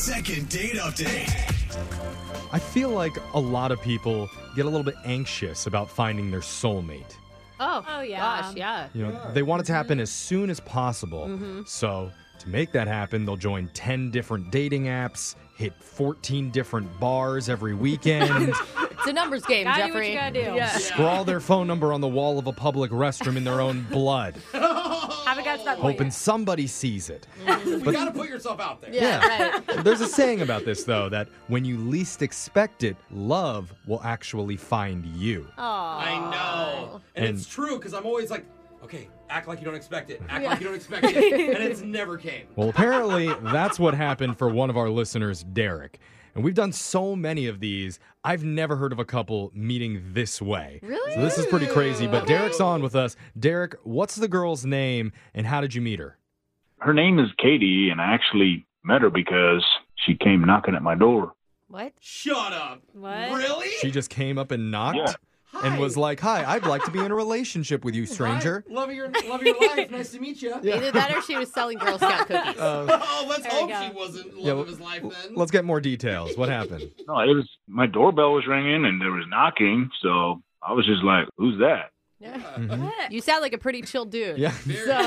Second date update. I feel like a lot of people get a little bit anxious about finding their soulmate. Oh yeah. Gosh, yeah. You know, they want it to happen as soon as possible. So to make that happen, they'll join 10 different dating apps, hit 14 different bars every weekend, It's a numbers game, Gotta do Jeffrey. what you gotta do. Yeah. scrawl their phone number on the wall of a public restroom in their own blood, Haven't got to that point hoping yet. somebody sees it. You gotta put yourself out there. Yeah, right. There's a saying about this, though, that when you least expect it, love will actually find you. Aw. I know. And And- it's true, because I'm always like, okay, act like you don't expect it. Act like you don't expect it. And it's never came. Well, apparently, that's what happened for one of our listeners, Derek. And we've done so many of these, I've never heard of a couple meeting this way. Really? So this is pretty crazy, but Derek's on with us. Derek, what's the girl's name, and how did you meet her? Her name is Katie, and I actually met her because she came knocking at my door. What? Shut up. What? Really? She just came up and knocked Yeah. and was like, "Hi, I'd like to be in a relationship with you, stranger." Hi. Love of your life. Nice to meet you. Either that or she was selling Girl Scout cookies. Oh, let's There we hope go. she wasn't love Yeah, of his life then. Let's get more details. What happened? No, it was my doorbell was ringing, and there was knocking, so I was just like, "Who's that?" You sound like a pretty chill dude. Yeah.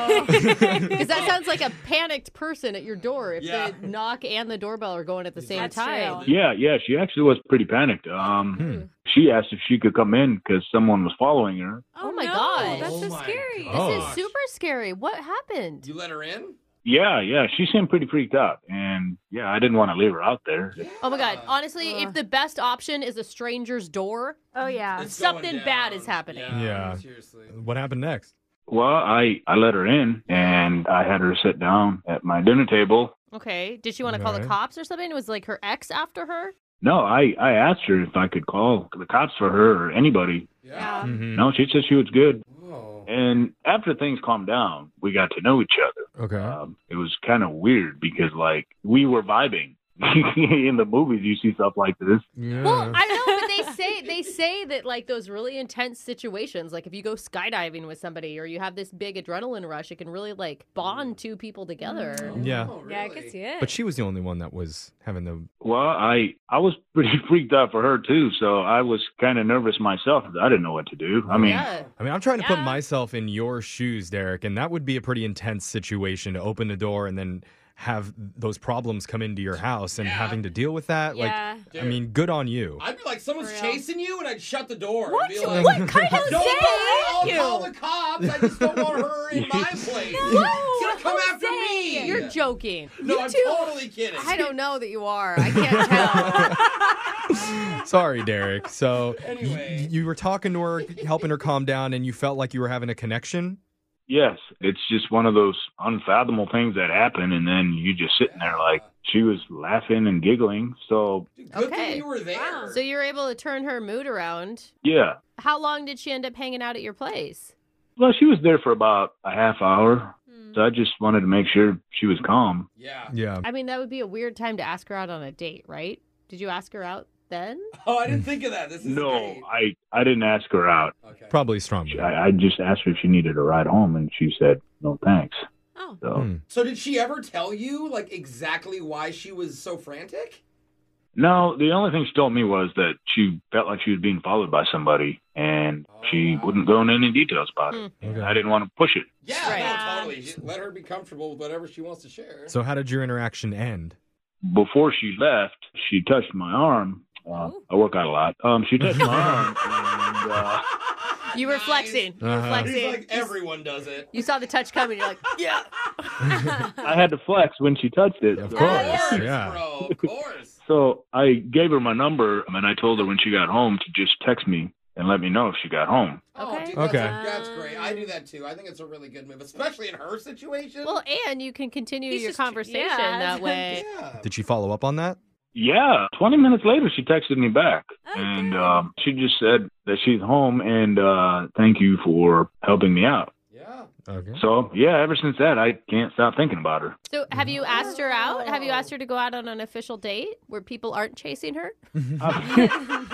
Because that sounds like a panicked person at your door if Yeah. the knock and the doorbell are going at the same That's time. true. Yeah, she actually was pretty panicked. She asked if she could come in because someone was following her. Oh my no, God. That's Oh so my scary. God. Oh. This is super scary. What happened? You let her in? Yeah, she seemed pretty freaked out, and yeah, I didn't want to leave her out there. Oh my God. Honestly, if the best option is a stranger's door, Oh, yeah. It's going something down. bad is happening. Yeah. Seriously. What happened next? Well, I let her in, and I had her sit down at my dinner table. Okay. Did she want to call the Right. cops or something? Was like her ex after her? No, I asked her if I could call the cops for her or anybody. Yeah. Mhm. No, she said she was good. Whoa. And after things calmed down, we got to know each other. Okay. It was kind of weird because, like, we were vibing. In the movies, you see stuff like this. Yeah. Well, I know, but they say that like those really intense situations, like if you go skydiving with somebody or you have this big adrenaline rush, it can really like bond two people together. Yeah. Oh, Yeah, I really? could see it. But she was the only one that was having the. Well, I was pretty freaked out for her, too, so I was kind of nervous myself. I didn't know what to do. I mean, Yeah. I mean, I'm trying to put Yeah. myself in your shoes, Derek, and that would be a pretty intense situation to open the door and then have those problems come into your house and Yeah. having to deal with that. Yeah. Like, I mean, good on you. I'd be like, someone's For real. chasing you, and I'd shut the door. What? And be like, What kind of Don't say? worry, I'll you? call the cops. I just don't want her in my place. No, She's gonna come after Jose. me. You're joking. No, You I'm two- totally kidding. I don't know that you are. I can't tell. Sorry, Derek. So Anyway. you were talking to her, helping her calm down, and you felt like you were having a connection? yes, it's just one of those unfathomable things that happen, and then you just sitting there like, she was laughing and giggling. So, Good Okay. thing you were there. Wow. So you're able to turn her mood around. yeah. How long did she end up hanging out at your place? Well, she was there for about a half hour, so I just wanted to make sure she was calm. Yeah. Yeah. I mean, that would be a weird time to ask her out on a date, right? Did you ask her out then? Oh, I didn't think of that. This is No, great. I didn't ask her out. Okay. Probably strong. I just asked her if she needed a ride home, and she said, no, thanks. Oh. So, Hmm. So did she ever tell you like exactly why she was so frantic? no, the only thing she told me was that she felt like she was being followed by somebody, and she wow. wouldn't go into any details about it. Hmm. Okay. I didn't want to push it. Yeah, Right. no, totally. Just let her be comfortable with whatever she wants to share. So how did your interaction end? Before she left, she touched my arm. I work out a lot. She touched my arm, and You were Nice. flexing. You were Uh-huh. flexing. He's like, everyone does it. You saw the touch coming. You're like, yeah. I had to flex when she touched it. Of So- course. Of course, Yeah. bro. Of course. So I gave her my number, and I told her when she got home to just text me and let me know if she got home. Oh, Okay. dude, that's, Okay. that's great. I do that too. I think it's a really good move, especially in her situation. Well, and you can continue He's your just- conversation yeah. that way. yeah. Did she follow up on that? Yeah, 20 minutes later, she texted me back, Oh, and good. she just said that she's home and thank you for helping me out. Yeah. Okay. So, yeah, ever since that, I can't stop thinking about her. So have you asked her out? Have you asked her to go out on an official date where people aren't chasing her?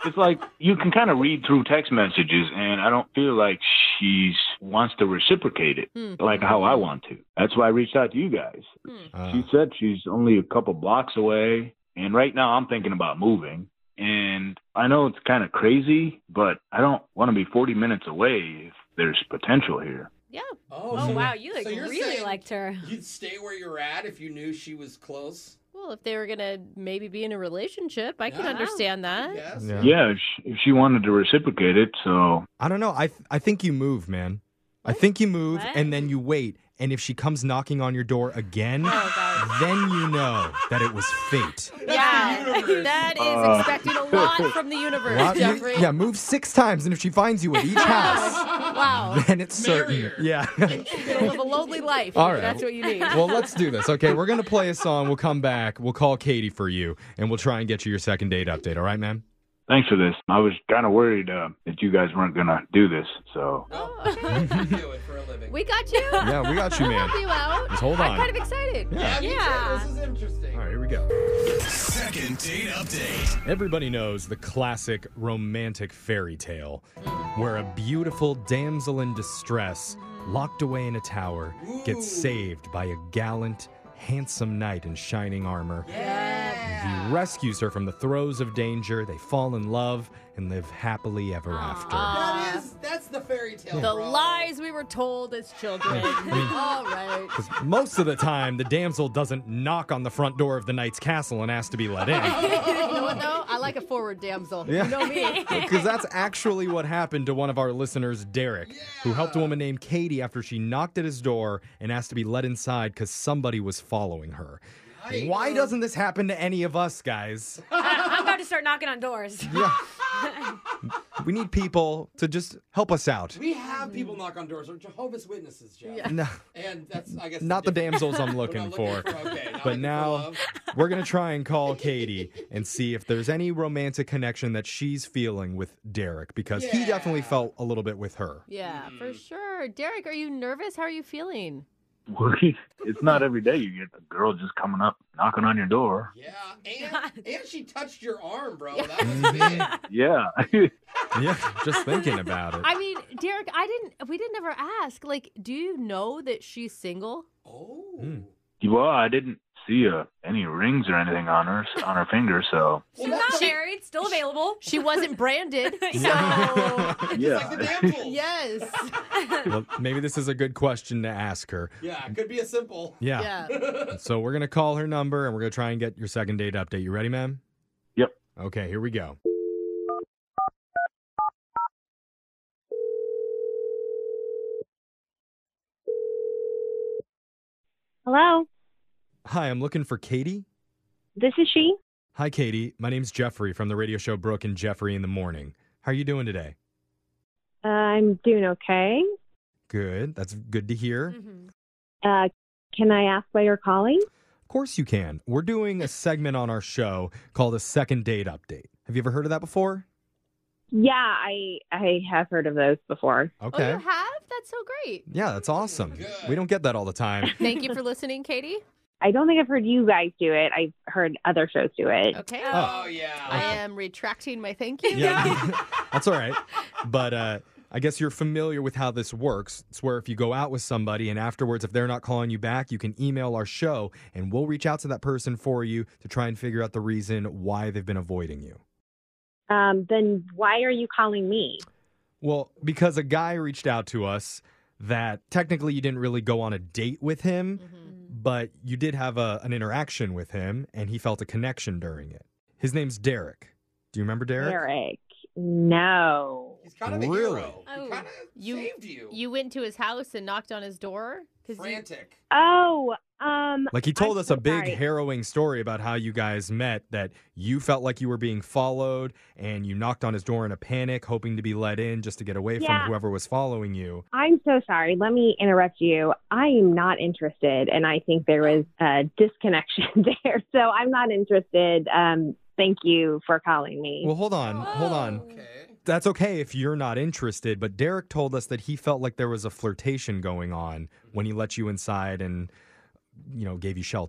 It's like you can kind of read through text messages, and I don't feel like she wants to reciprocate it like how I want to. That's why I reached out to you guys. She said she's only a couple blocks away, and right now I'm thinking about moving. And I know it's kind of crazy, but I don't want to be 40 minutes away if there's potential here. Yeah. Oh, wow. You so you're really saying liked her. You'd stay where you're at if you knew she was close? Well, if they were going to maybe be in a relationship, I can Yeah. understand that. Yes. Yeah, if she wanted to reciprocate it, so I don't know. I think you move, man. I think you move What? and then you wait. And if she comes knocking on your door again, Oh, God. then you know that it was fate. Yeah, universe. that is expecting a lot from the universe, Well, Jeffrey. yeah, move 6 times, and if she finds you at each house, Wow. then it's Marry certain. her. Yeah. You're gonna live a lonely life. All right. That's what you need. Well, let's do this. Okay, we're going to play a song. We'll come back. We'll call Katie for you, and we'll try and get you your second date update. All right, ma'am? thanks for this. I was kind of worried that you guys weren't going to do this, so. Oh, okay. you do it for a living. We got you. Yeah, we got you, We'll man. help you out. Just hold I'm on. kind of excited. Yeah. me too. Yeah. This is interesting. All right, here we go. Second date update. Everybody knows the classic romantic fairy tale where a beautiful damsel in distress, locked away in a tower, gets saved by a gallant, handsome knight in shining armor. He rescues her from the throes of danger. They fall in love and live happily ever after. That's the fairy tale. The bro. lies we were told as children. All right. 'Cause most of the time, the damsel doesn't knock on the front door of the knight's castle and ask to be let in. You know what, though? I like a forward damsel. Yeah. You know me. Because that's actually what happened to one of our listeners, Derek, who helped a woman named Katie after she knocked at his door and asked to be let inside because somebody was following her. Yikes. Why doesn't this happen to any of us, guys? I'm about to start knocking on doors. Yeah. We need people to just help us out. We have people knock on doors. Or Jehovah's Witnesses, Jeff. Yeah. No, And that's, I guess, not the different- damsels I'm We're looking not for. Okay, not But looking for now love. we're going to try and call Katie and see if there's any romantic connection that she's feeling with Derek because he definitely Yeah. felt a little bit with her. Yeah, for sure. Derek, are you nervous? How are you feeling? It's not every day you get a girl just coming up, knocking on your door. Yeah, and she touched your arm, bro. That was big. Yeah. Yeah, just thinking about it. I mean, Derek, we didn't ever ask. Like, do you know that she's single? Oh. Well, I didn't see any rings or anything on her finger, so. She's not married, still available. She wasn't branded. So, Yeah. Like the damsels. yes. Well, maybe this is a good question to ask her. Yeah, it could be a simple. Yeah. Yeah. So we're going to call her number and we're going to try and get your second date update. You ready, ma'am? Yep. Okay, here we go. Hello, Hi, I'm looking for Katie. this is she. Hi, Katie. My name's Jeffrey from the radio show Brooke and Jeffrey in the Morning. How are you doing today? I'm doing okay. Good. That's good to hear. Can I ask why you're calling? Of course you can. We're doing a segment on our show called a second date update. Have you ever heard of that before? Yeah, I have heard of those before. Okay. Oh, you have? That's so great. Yeah, that's awesome. Good. We don't get that all the time. Thank you for listening, Katie. I don't think I've heard you guys do it. I've heard other shows do it. Okay. Oh, yeah. I am retracting my thank you. Yeah, that's all right. But I guess you're familiar with how this works. It's where if you go out with somebody and afterwards, if they're not calling you back, you can email our show and we'll reach out to that person for you to try and figure out the reason why they've been avoiding you. Then why are you calling me? Well, because a guy reached out to us that technically you didn't really go on a date with him, but you did have an interaction with him and he felt a connection during it. His name's Derek. Do you remember Derek? Eric. No. He's kind of a Really? hero. He Oh, kind of you- saved you. You went to his house and knocked on his door? 'Cause Frantic. Oh, Like he told I'm us so a big sorry. harrowing story about how you guys met, that you felt like you were being followed and you knocked on his door in a panic, hoping to be let in just to get away from Yeah. whoever was following you. I'm so sorry. Let me interrupt you. I am not interested, and I think there was a disconnection there. So I'm not interested. Thank you for calling me. Well, hold on. Okay. That's okay if you're not interested, but Derek told us that he felt like there was a flirtation going on when he let you inside and, gave you shelter.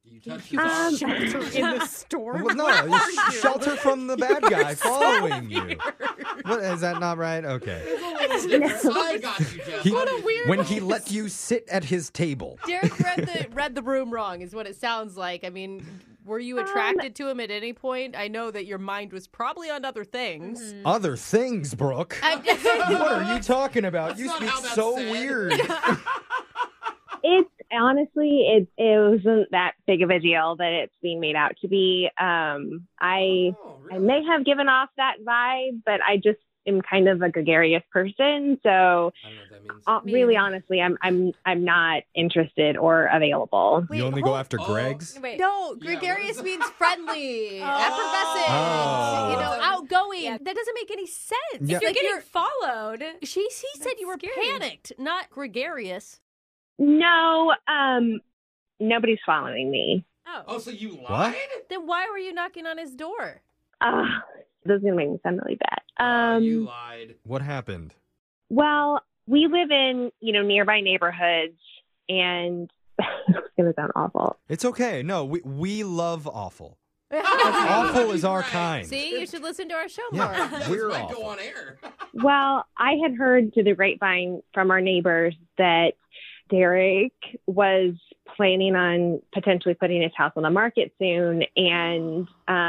You touched his arm. Shelter in the storm. Well, no, it's shelter from the bad guy following you. What, is that not right? Okay. I got you, Jeff. He- What a weird- When he let you sit at his table. Derek read the room wrong, is what it sounds like. I mean, were you attracted to him at any point? I know that your mind was probably on other things. Other things, Brooke. What are you talking about? You That's speak not how that's so said. weird. It's honestly, it wasn't that big of a deal that it's being made out to be. I may have given off that vibe, but I just am kind of a gregarious person. So I don't know what that means. really, honestly, I'm not interested or available. You only go after Greg's? Wait. No, Yeah, gregarious what is means friendly, effervescent, Oh. outgoing. Yeah. That doesn't make any sense. Yeah. If you're Like getting followed. he said That's you were scary. panicked, not gregarious. No, nobody's following me. Oh, so you lied? Then why were you knocking on his door? This is gonna make me sound really bad. You lied. What happened? Well, we live in, nearby neighborhoods, and it's gonna sound awful. It's okay. No, we love awful. Oh, Awful is our right. kind. See, you should listen to our show Yeah. more. Yeah, this We're might awful. go on air. Well, I had heard through the grapevine from our neighbors that Derek was planning on potentially putting his house on the market soon, and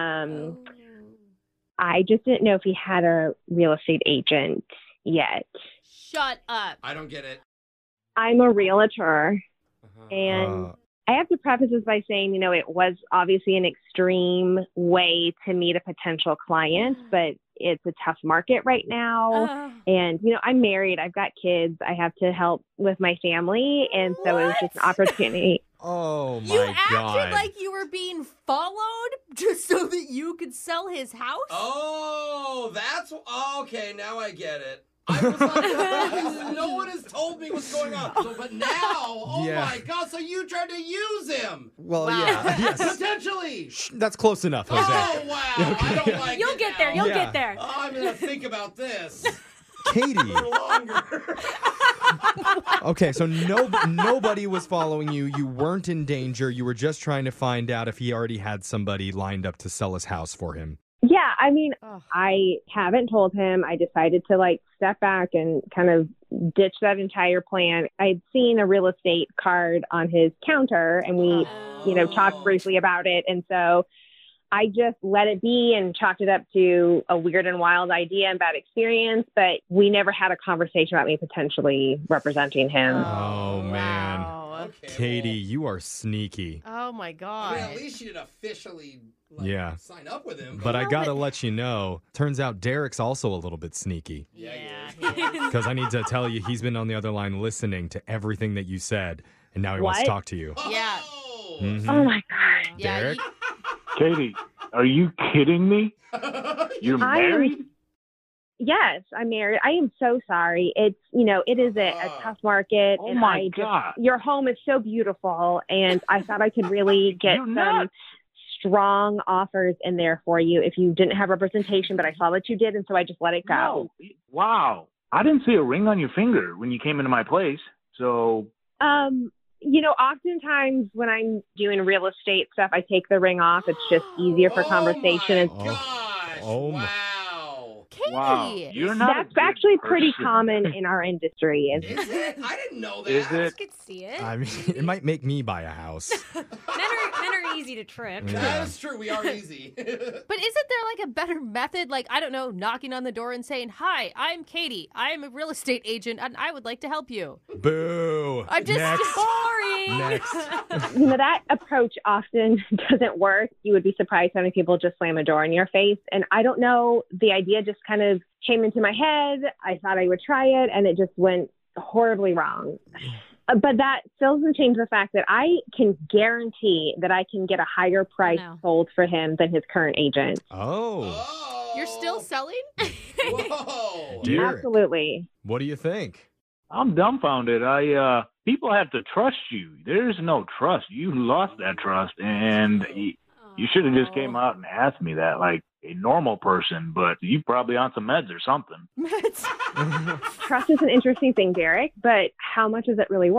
I just didn't know if he had a real estate agent yet. Shut up. I don't get it. I'm a realtor, Uh-huh. and Uh, I have to preface this by saying, it was obviously an extreme way to meet a potential client, but it's a tough market right now. And, I'm married. I've got kids. I have to help with my family. And so it was just an opportunity. oh my You acted God. like you were being followed just so that you could sell his house? Oh, that's okay. Now I get it. I was like, no one has told me what's going on. So, but now, oh Yeah. my God! So you tried to use him Well, Wow. yeah. Yes. potentially. That's close enough, Jose. Oh wow! I don't like You'll it get there. now. You'll Yeah. get there. Oh, I'm gonna think about this Katie. for longer. Okay, so nobody was following you. You weren't in danger. You were just trying to find out if he already had somebody lined up to sell his house for him. Yeah, I mean, Ugh. I haven't told him. I decided to step back and kind of ditch that entire plan. I'd seen a real estate card on his counter, and we, talked briefly about it. And so I just let it be and chalked it up to a weird and wild idea and bad experience. But we never had a conversation about me potentially representing him. Oh, man. Wow. Okay, Katie, you are sneaky. Oh my I God. mean, at least you didn't officially Yeah. sign up with him. But I No, gotta but- let you know, turns out Derek's also a little bit sneaky. Yeah, Because I need to tell you, he's been on the other line listening to everything that you said, and now he wants to What? talk to you. Yeah. Oh. Mhm. Oh my God. Yeah, Derek? Katie, are you kidding me? You're I am- married? Yes, I'm married. I am so sorry. It's, it is a tough market. Oh and my God. your home is so beautiful. And I thought I could really get You're some nuts. strong offers in there for you if you didn't have representation, but I saw that you did. And so I just let it go. No. Wow. I didn't see a ring on your finger when you came into my place. So, Oftentimes when I'm doing real estate stuff, I take the ring off. It's just easier for conversation. Oh my gosh. Oh my- Wow. Katie. wow. You're not a That's good actually pretty person. common in our industry. Is it? I didn't know that. Is I it? could see it. I mean, it might make me buy a house. Men are easy to trip. Yeah. That is true. We are easy. But isn't there a better method? I don't know, knocking on the door and saying, "Hi, I'm Katie. I'm a real estate agent and I would like to help you." Boo. I'm just Next. Boring. Next. That approach often doesn't work. You would be surprised how many people just slam a door in your face. And I don't know, the idea just kind of came into my head. I thought I would try it, and it just went horribly wrong. But that still doesn't change the fact that I can guarantee that I can get a higher price No. sold for him than his current agent. Oh, Oh. You're still selling? Whoa. Derek, Absolutely. what do you think? I'm dumbfounded. People have to trust you. There's no trust. You lost that trust, and you should have just came out and asked me that like a normal person, but you probably on some meds or something. Trust is an interesting thing, Derek, but how much is it really worth?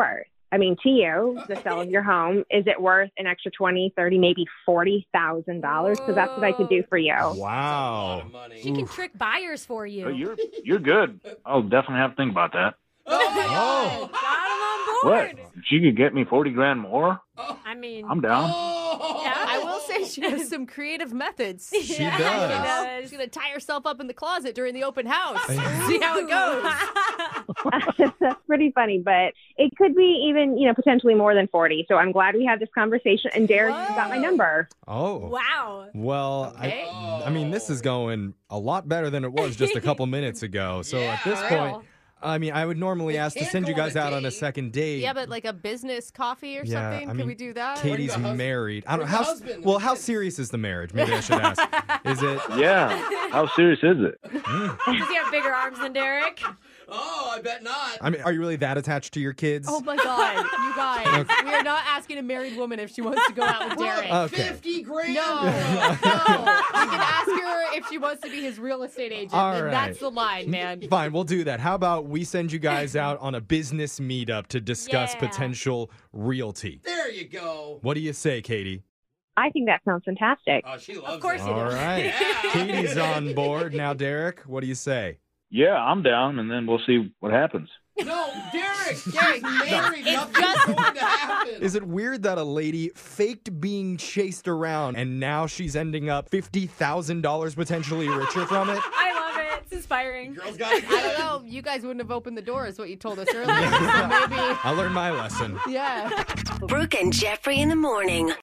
I mean, to you, the sale of your home, is it worth an extra $20,000, $30,000, maybe $40,000? Because that's what I could do for you. A lot Wow. of money. She can trick buyers for you. You're good. I'll definitely have to think about that. Oh, Got him on What? board. She could get me 40 grand more? I mean, I'm down. yeah, I will say she has some creative methods. She Yeah, does. She's going to tie herself up in the closet during the open house. See how it goes. That's pretty funny, but it could be even, potentially more than 40. So I'm glad we had this conversation. And Derek, you got my number. Oh. Wow. Well, Okay. I mean, this is going a lot better than it was just a couple minutes ago. So at this for point, real. I mean, I would normally ask to can't send you go on guys a out on a date. second date. Yeah, but like a business coffee or Yeah, something? I Can mean, we do that? Katie's Bring the husband. married. I don't Bring know the how. husband, Well, the how kids. serious is the marriage? Maybe I should ask. Is it? Yeah. How serious is it? Does he have bigger arms than Derek? Oh, I bet not. I mean, are you really that attached to your kids? Oh my God, you guys. We are not asking a married woman if she wants to go out with Derek. Okay. 50 grand. No, no. We can ask her if she wants to be his real estate agent. All and right. That's the line, man. Fine, we'll do that. How about we send you guys out on a business meetup to discuss Yeah. potential realty? There you go. What do you say, Katie? I think that sounds fantastic. Oh, she loves Of course it. you do. All right. Yeah. Katie's on board. Now, Derek, what do you say? Yeah, I'm down, and then we'll see what happens. No, Derek. Derek, Married. it's Nothing's just- going to happen. Is it weird that a lady faked being chased around and now she's ending up $50,000 potentially richer from it? I love it. It's inspiring. Girls got it. I don't know. You guys wouldn't have opened the door, is what you told us earlier. So maybe, I learned my lesson. yeah. Brooke and Jeffrey in the morning.